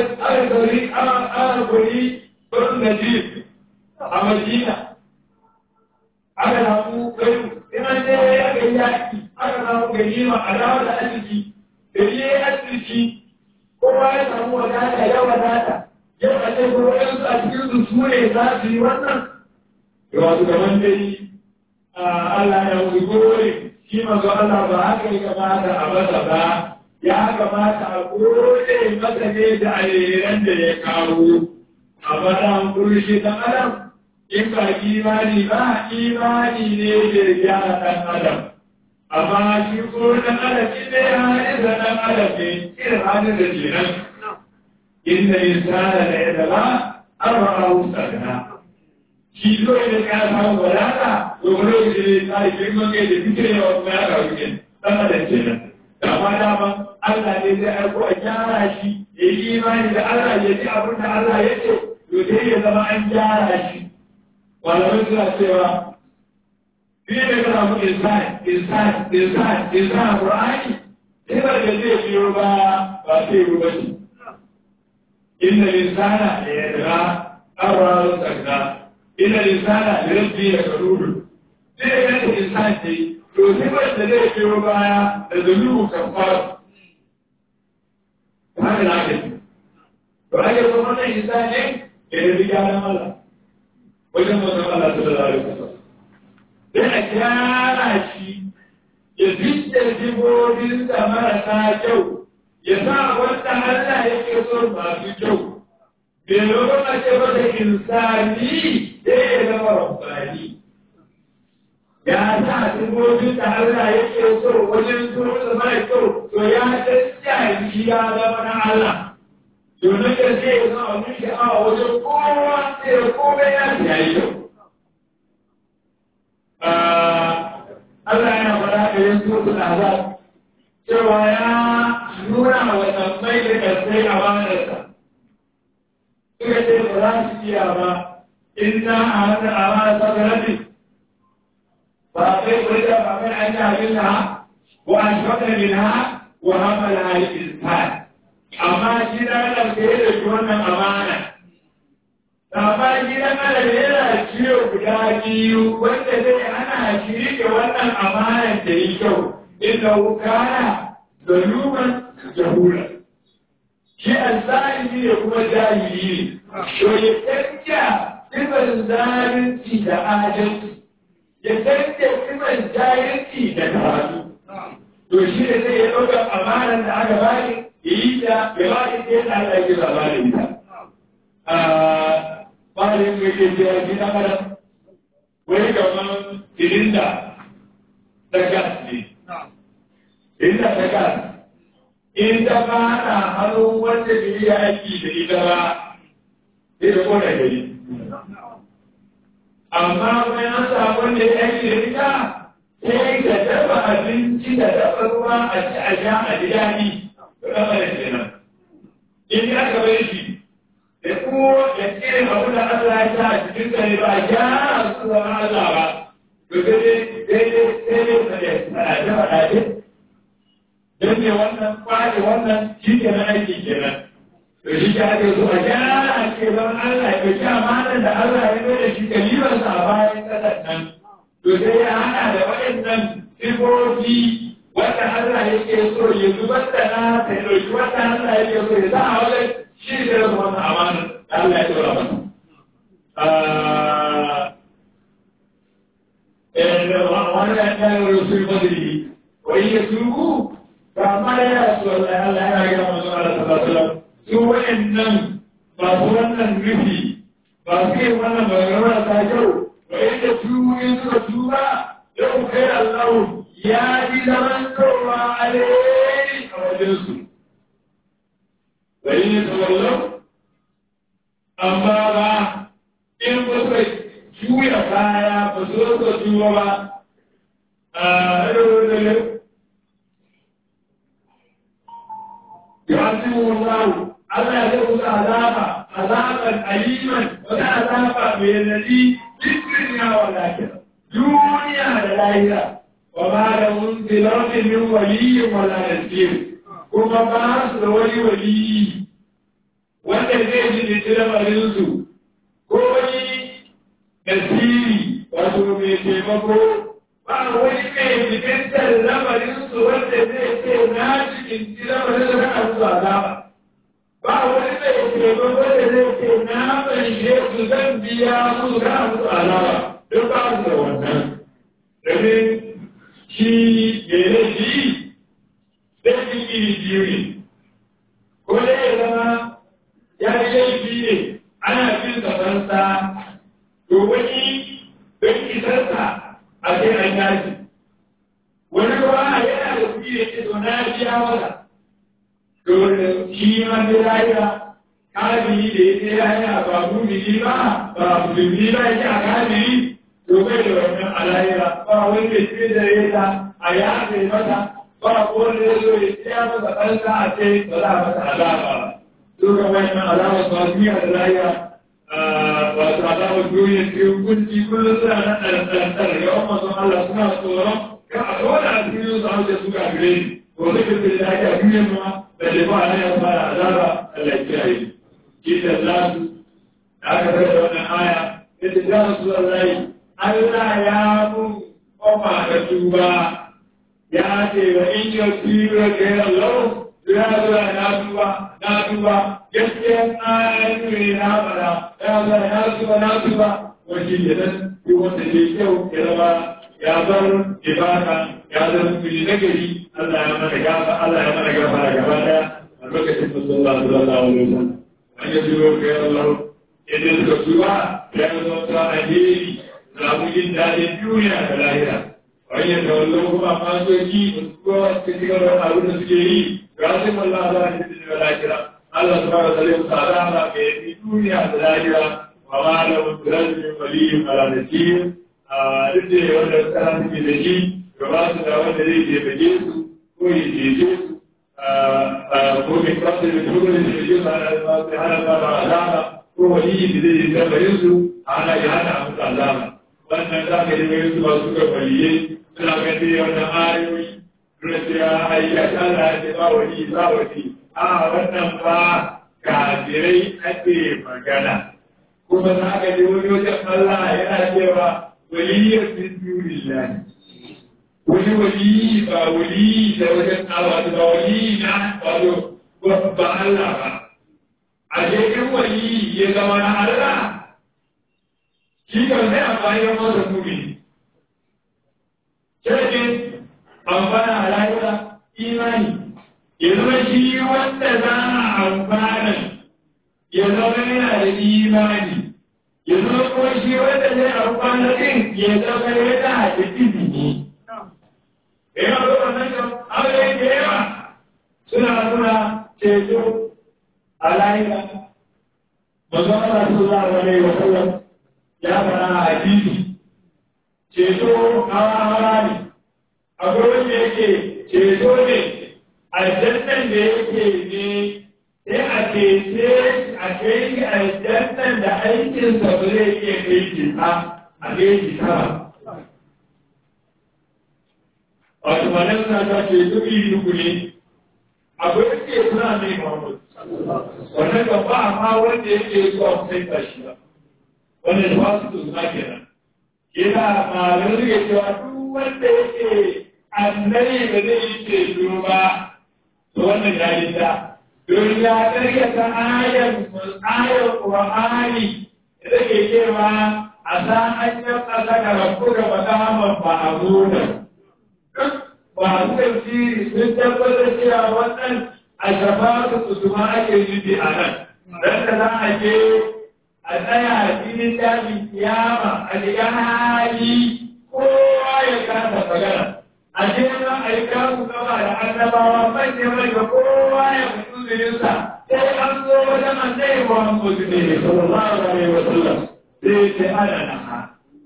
koyi barin Najib a Madina aka samu gayu ina ne ya ga yaki aka samu ganima a dawo da arziki gari ya yi arziki kowa ya samu wadata ya wadata yau a ce ko waɗansu a cikin su ne za su yi wannan da wasu gaban dai Allah ya wuce gore shi mazo Allah ba haka ya kamata a masa ba ya kamata a gode masa ne da alheran da ya kawo a faɗan kurshi ɗan adam in ba imani ba imani ne da gyara ɗan adam amma shi ko ɗan adam shi ne hannun da ɗan adam ne irin hannun da ke nan inda insana da ya zama an ra'ahu sarna shi zo da ka samu wadata domin lokacin da ya girman kai da fitrewa kuma ya kawo ke ɗan adam ke nan dama Allah ne zai aiko a gyara shi ya yi imani da Allah ya ji abin da Allah ya ce to sai ya zama an gyara shi malamai suna cewa fiye da kana mu insan Qur'ani sai ba da zai biyo ba sai ruwa shi inna insana la yadra arwaru sakna inna insana li rabbi yakrudu sai ga insan dai to sai ba da zai biyo baya da zulubu kafara haka da ake to ake kuma wannan insan ne ya da gyaran Allah wajen mutum Allah sallallahu alaihi wasallam sai a gyara shi ya fitta jibobin da marasa kyau ya sa wanda Allah yake so masu kyau bai lokacin a ce masa insani sai ya zama rabbani ya sa jibobin da Allah yake so wajen so da mara kyau to ya canja shi ya zama na Allah domin da zai yi zama wani sha'awa wajen kowa sai da komai ya fi yayi yau. Allah yana fara da yin sosu da azab cewa ya nuna wa tsammai da kasai a banarsa. Suka ce ba za su iya ba, in na a hannun a mana sabarati, ba kai kurja ba kai an yi abin ha, wa an shaɗa min ha, wa hamala ha yi insani. Amma shi dan adam da ya dauki wannan amana amma shi dan adam yana ciwo guda biyu wanda zai hana shi rike wannan amanar da yi kyau inda kana zaluman jahula shi alzalimi ne kuma jahili ne to ya canja sifar zalunci da adalci ya canja sifar jahilci da karatu to shi ne zai ya ɗauka amanar da aka bani yi da ya ba ita yana da ake labarin ta. Bayan mai ke cewa gina kada wani gaban silinda ta gas ne. Silinda ta gas, in ta ba na hannun wanda bai yi aiki da ita ba, sai da kone gari. Amma kuma ya samu wanda ya aiki da ita, sai ka dafa abinci da dafa ruwa a ci a sha a ji daɗi. Kamar kenan. In aka bai shi, da ko da irin abu da Allah ya sa a cikin kare ba a gyara su zama Allah ba, to sai dai faɗaɗe-faɗaɗe, don binne wannan kwaɗe wannan shi kenan aiki kenan to shi ke ake so a gyara a ce don Allah ya ci amanar da Allah ya mai da shi kalibarsa a bayan ƙasar nan to sai ya haɗa da waɗannan sifofi wanda Allah yake so ya zubar da na ta yi ɗauki wanda Allah yake so ya sa a wajen shi da rasa wannan amanar da Allah ya ɗora masa. Wani ya ɗaya rasul madri wai ya tubu ba ma ya rasu Allah Allah ya gaya masu Allah sallallahu su waɗannan masu wannan nufi ba su yi wannan magana ta kyau wai da tubu in suka tuba yau kai Allah ya ji zaman kowa alheri a wajensu. Wai ne tsawallon amma ba in ba su juya baya ba su zo tuba ba يعذبه الله ألا يكون عذابا أليما ولا عذابا من الذي في الدنيا والآخرة دنيا للآخرة وما لهم في الأرض من ولي ولا نصير كما باس ولي والذي يجلب رزقه كوني نصيري وسومي تيمكو ba wani mai jikintar lamarinsu wanda zai ce na jikinci lamarin da a zuwa zama ba wani mai taimako wanda zai ce na banshe su zan biya musu da a zuwa zama duk ba su da wannan domin shi mere shi zai yi iri biyu ne ko da ya zama ya yi laifi ne ana bin gabansa to wani don isarsa a ce an yaji wani ruwa yana da kuɗi da ce na biya masa to shi ma bai rayuwa kafiri da ya ce rayuwa ba mumini ba musulmi ba ya ce a kafiri to bai da wannan alayira ba wanda ya ce da ya a yafe masa ba wanda ya zo ya ce masa ɗansa a ce ba za a masa alama to ga wannan alama ba su yi a rayuwa wato alamar duniya ce hukunci kullum suna nan ɗarantar ga wani masu Allah suna tsoron kan a kawai a cikin su hauce su ga gare ni ko zai fi da ake a duniyar ma da jefa a nan ya fara azaba Allah ya kiyaye shi da lasu da aka kai da wannan aya yadda za su Allah Allah ya mun koma da tuba ya ce wa in yau tiyo ga Allah ya zo na tuba gaskiyar ayoyi na fara ya zara na tuba wani gidan yi wanda ke kyau ya zama ya bar ibada ya zama kuli na gari Allah ya mana gafa da gaba daya a lokacin da sallallahu alaihi wasallam an yi zuwa ga Allah idan suka tuba ya zama ta alheri na mujin dadin duniya da lahira wani da wallo kuma masoki ko cikin abin da suke yi rasim Allah za a yi da lahira Allah subhanahu wa ta'ala ta'ala ke yi duniya da lahira wa ma lahu min waliyyin wala nasir duk da wanda kana suke da shi ga ba su da wanda zai taimake su ko ya jeje su ko mai kwasa da duk da zai jeje su hana ba azaba ko waliyyi da zai tabbarin su ana ya hana musu azaba wannan za ka yi mai su ba su ga waliyyi suna ganin wannan ayoyi suna cewa ayyuka Allah ya ce ba waliyyi ba waliyyi a wannan ba kafirai ake magana kuma za ka ji wani wajen Allah yana cewa waliyyar min dunillahi wani waliyi ba waliyi da wajen Allah ba waliyi na wato ba Allah ba a cikin waliyi ya zama na Allah shi kan sai amfani da masa mumini cikin amfana a rayuwa imani ya zama shi wanda za a amfana ya zama yana da imani ya zama kuma shi wanda zai amfana din ya zama yana da izini. Yana da wannan kan aure da yawa suna nuna ceto a lahira. Manzo Allah sallallahu alaihi wa sallam ya fara a hadisi ceto hawa ne. Akwai wanda yake ceto ne aljannan da yake ne sai a cece a kai aljannan da aikinsa ba zai iya kai shi a kai shi sama. Wato malam na ta ce duk iri uku ne akwai suke suna mai Muhammad wannan kan ba amma wanda yake zuwa sai ba shi ba wannan ba su zuwa kenan yana malamin suke cewa duk wanda yake annabi ba zai yi ceto ba to wannan ya yi ta don ya karyata ayar Qur'ani da ke cewa a san an yi ƙasa ga rabu da makaman ba a zuwa ba a tafsiri sun tabbatar cewa wannan a shafatu kusuma ake nufi a nan don da za a je a tsaya a filin dajin kiyama a shiga hali kowa ya kasa magana a je ma a yi kasu gaba da annabawa manya kowa ya mutu zirinsa sai an zo wajen annabi Muhammadu ne sallallahu alaihi wasallam sai ce ana naha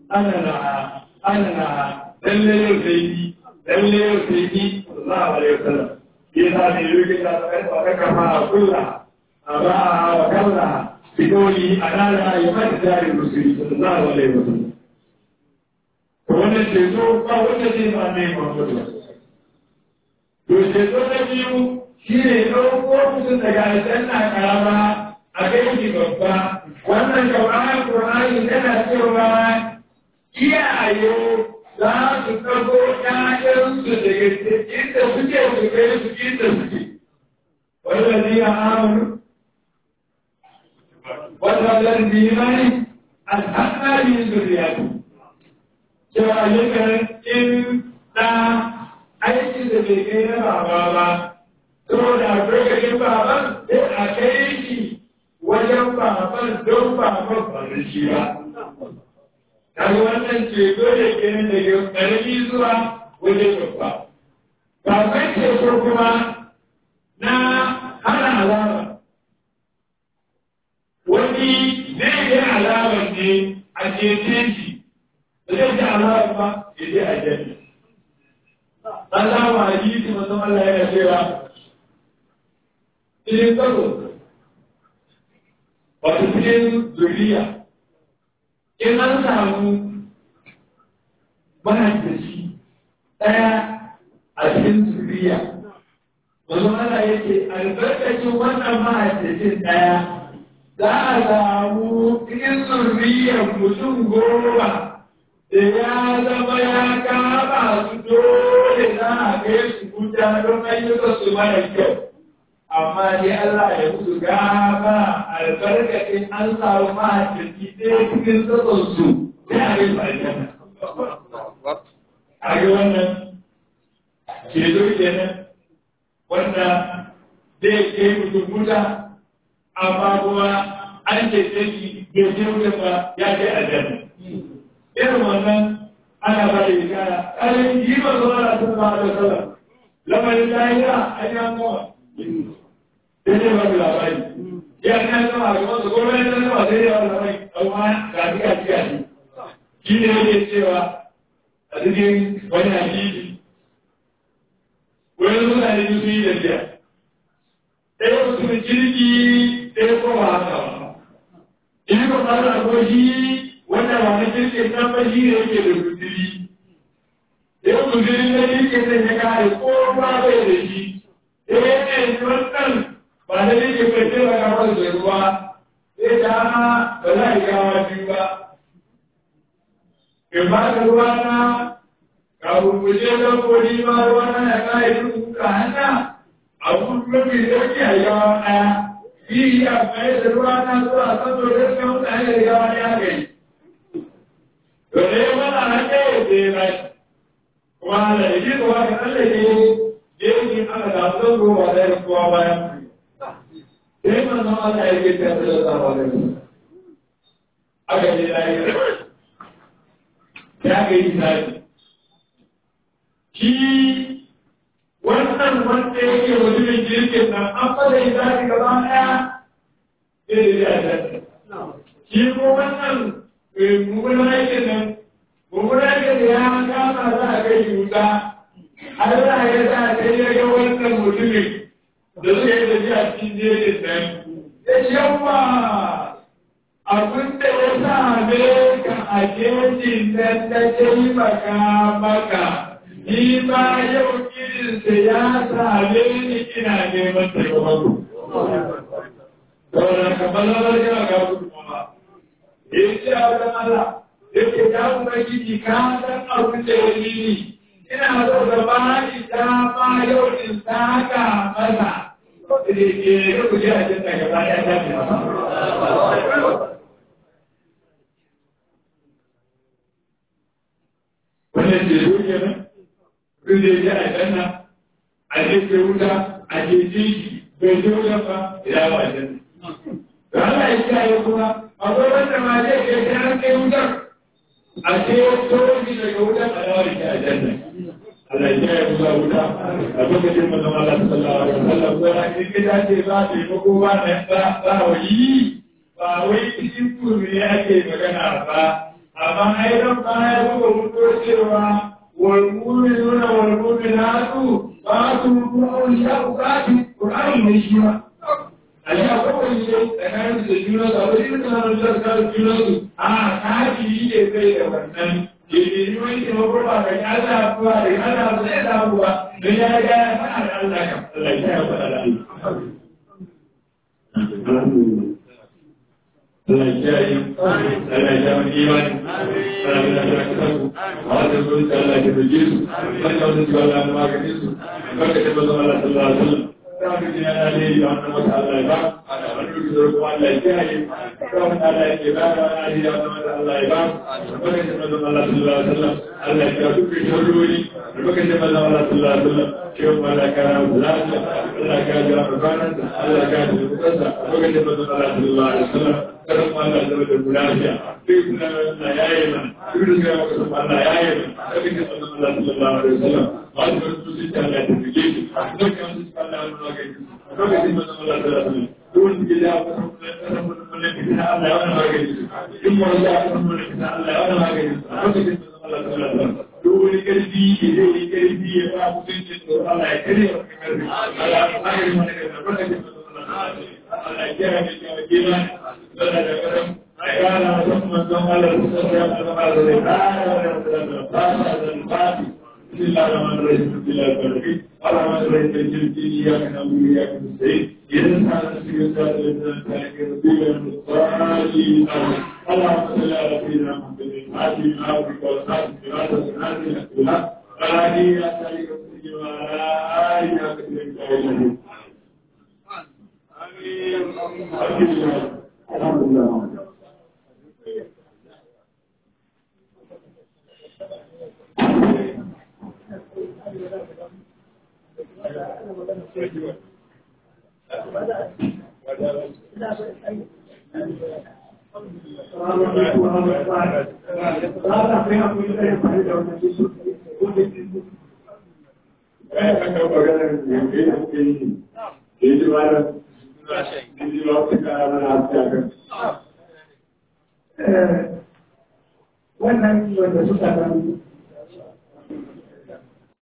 lalle yau sai ni sallallahu alaihi wasallam yasa ne yake da karfa da kama kulla aba wa kalla bidoni anala yamda rusul sallallahu alaihi wasallam to wannan ce to ba wanda zai ba ne Muhammadu to ce to da biyu shine dauko mutum daga aljanna karama a kai shi babba wannan Qur'ani yana cewa iyaye za su ɗago ‘ya'yansu daga inda suke su kai su inda suke. Wallazi a amonu, wata lalbi mani a tsanani zuriyatu. Cewa yakan in ɗa aiki da bai kai na baba ba, saboda akwai gajin baban sai a kai shi wajen baban don baban ba da shi ba. Kaga wannan ceto da ke daga ƙarfi zuwa wajen babba. Baban ceto kuma na hana alama. Wani zai yi alama ne a cece shi, da zai ji alama ba ya je a jami. An samu hadisi mutum Allah yana cewa, cikin tsaro, wato cikin zuriya, in an samu mahaddaci ɗaya a cikin zuriya, wasu ana yake albarkacin wannan mahaddacin ɗaya za a samu cikin zuriyar mutum 10 da ya zama ya kama su dole za a kai su guda don ayyukan su mara kyau. Amma dai Allah ya musu gaba albarkacin an samu mahaifinci ɗaya cikin tsatsonsu sai a yi aljanna. A yi wannan ceto kenan wanda zai kai mutum wuta amma kuma an ce shi bai je wuta ba ya kai aljanna. Irin wannan ana ba da ishara. Ƙarin jimar zuwa da sun ba da sallah. Lamarin lahira an yi an goma. Sai dai wani labari ya kan zama a gaban su ko wani zan zama sai dai wani labari amma gaji shi ne yake cewa a cikin wani hadisi wani mutane su yi tafiya ɗaya mutumin kirki ɗaya ko ba haka ba in ko ba da ko shi wanda ba na kirki nan ba shi ne yake da guduri ɗaya guduri na kirki ne ya kare ko ba bai da shi ɗaya ne wannan ba da yake kwace ba kamar da ruwa sai da ba za a yi gawa biyu ba in ba da ruwa na ka burbuje don kodi ma ruwa na ya kayi duk ka hana abun mafi dauki a gawa ɗaya yi a kai da ruwa na zuwa saboda da suka mutu hanyar gawa ɗaya gai to da ya mana hanyar ya ce ba kuma da ya ji kuwa ka tsallake jeji aka da zan ruwa da ya kuwa bayan sai manzon Allah ya ke tafi da zama da su aka je lafiya ya ga yi tafi shi wannan wanda yake mutumin jirgin nan an fada yi tafi gaba ɗaya sai da ya tafi shi ko wannan mummunan aikin nan mummunan aikin da ya kama za a kai yuta har za a yi za a kai ya ga wannan mutumin da suka yi tafiya cikin jerin nan ya yawa abin da ya same ka a jejin nan na taimaka maka ni ma yau irinsa ya same ni ina neman taimakon saboda kamar lamar yana ga gudu mama ya ce a wajen Allah ya ce ya ubangiji ka san abin da ya yi ni ina so da ba ni dama yau in saka masa da ke ya kuje a jinta gaba ya tafi wannan ce yau kenan kun da ya a janna a jefe wuta a jeje shi bai je wuta ba ya ba janna da Allah ya kiyaye kuma akwai wanda ma zai ke ta an kai wutar a ce soji daga wutar a dawo da a janna Allah ya kiyaye kuma wuta a lokacin manzon Allah sallallahu alaihi wasallam ko ran kin da ce ba ta yi ko ba ba wai ba wai cikin kuri ake magana ba amma ai ran ba ya buga mutuwa cewa wal mu'minuna wal mu'minatu ba'duhum awliya'u ba'd Qur'ani ne shi ma Ali akwai ne tsakanin da juna da wani da nan da ka juna su a kaji ne kai da wannan ke ne wani da ba ba ga Allah ba da Allah sai da ba da ya ga fara da Allah kan Allah ya fara da Allah Allah ya yi Allah ya yi imani Allah ya yi kasu Allah ya yi Allah ya yi su barka da su Allah ya magani su barka da Allah sallallahu alaihi wasallam kafin yana ne da wannan wata Allah ba a da wani da kuma Allah ya kiyaye kafin Allah ya ba da wani da wannan Allah ya ba barka da Allah sallallahu alaihi wasallam Allah ya duka shirori barka da Allah sallallahu alaihi wasallam cewa malaka lafiya Allah ya ga rabbana Allah ya ga dukansa barka da Allah sallallahu alaihi wasallam karan Allah da lafiya sai kuma Allah ya yi mana duk da Allah ya yi mana barka da Allah sallallahu alaihi wasallam wani wasu sun ta Allah ta fike shi dukkan su Allah ya nuna kai lokacin da Allah ta rasu duk da ya fara kasan mutum ne da Allah ya nuna kai in mu ya fara mutum da Allah ya nuna kai lokacin da Allah ta rasu duk wani karfi ke da wani karfi ya ba mutum da Allah ya kare wa karfi Allah ya fara mana da lokacin da Allah ya kare mu da kima da karam ayana musamman don Allah ta rasu da بسم الله الرحمن الرحيم بسم الله الرحمن الرحمن الرحيم الجلد إياك نعبد وإياك نستعين إذا كان سيدنا الإنسان كان ربنا المصالحين اللهم صل على سيدنا محمد الفاتح عبدك والخاتم بما تصنعت الأسئلة فهذه أسألك السجن وعلى آله وكثير آمين الحمد لله wannan wanda suka